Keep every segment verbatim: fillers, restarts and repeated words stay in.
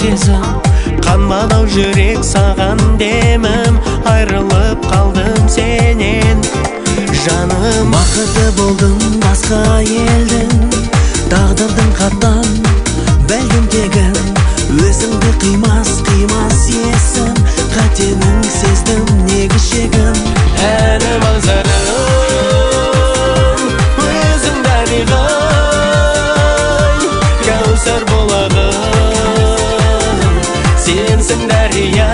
сезім, қанбадау жүрек саған демім, айрылып қалдым сенен. Жаным, бақыты болдым басқа елдің, тағдырдың қаттан бәлкім тегін, өзіңді қимас қимас есім, қатенің сездім неге шегім. Әнім аңсарым, өзің дариғай, кәусар бұлағым, сенсің дария.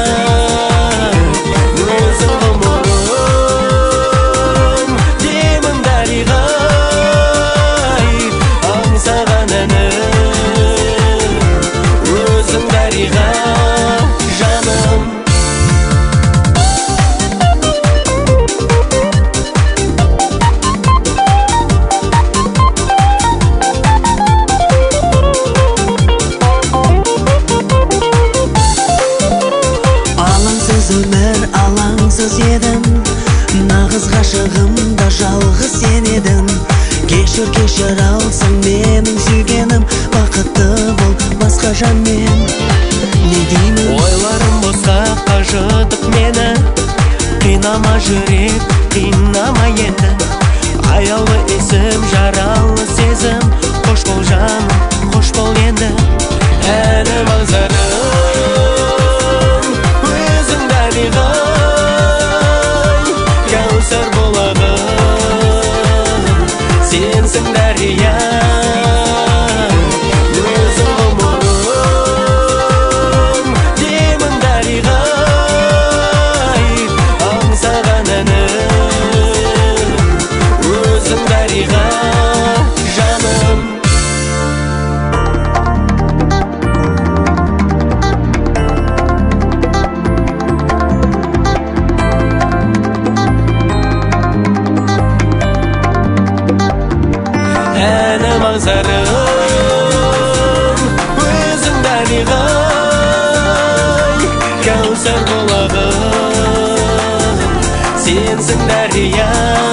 Өзің ғұмырым, демім дариғай, аңсаған әнім, өзің дариға, жаным. Өмір алаңсыз едім, нағыз ғашығымда жалғыз сен едің. Кешір кешір алсаң менің сүйгенім, бақытты бол басқа жанмен. Не деймін? Ойларым босқа қажытып мені, қинама жүрек, қинама енді. Аялы есім, жаралы сезім, қош бол жаным, қош бол енді. Әнім аңсарым, кәусар бұлағым, сенсің дария. Өзің ғұмырым, демім дариғай, аңсаған әнім, өзің дариға, жаным. Әнім аңсарым, өзің дариғай, кәусар бұлағым, сенсің дария.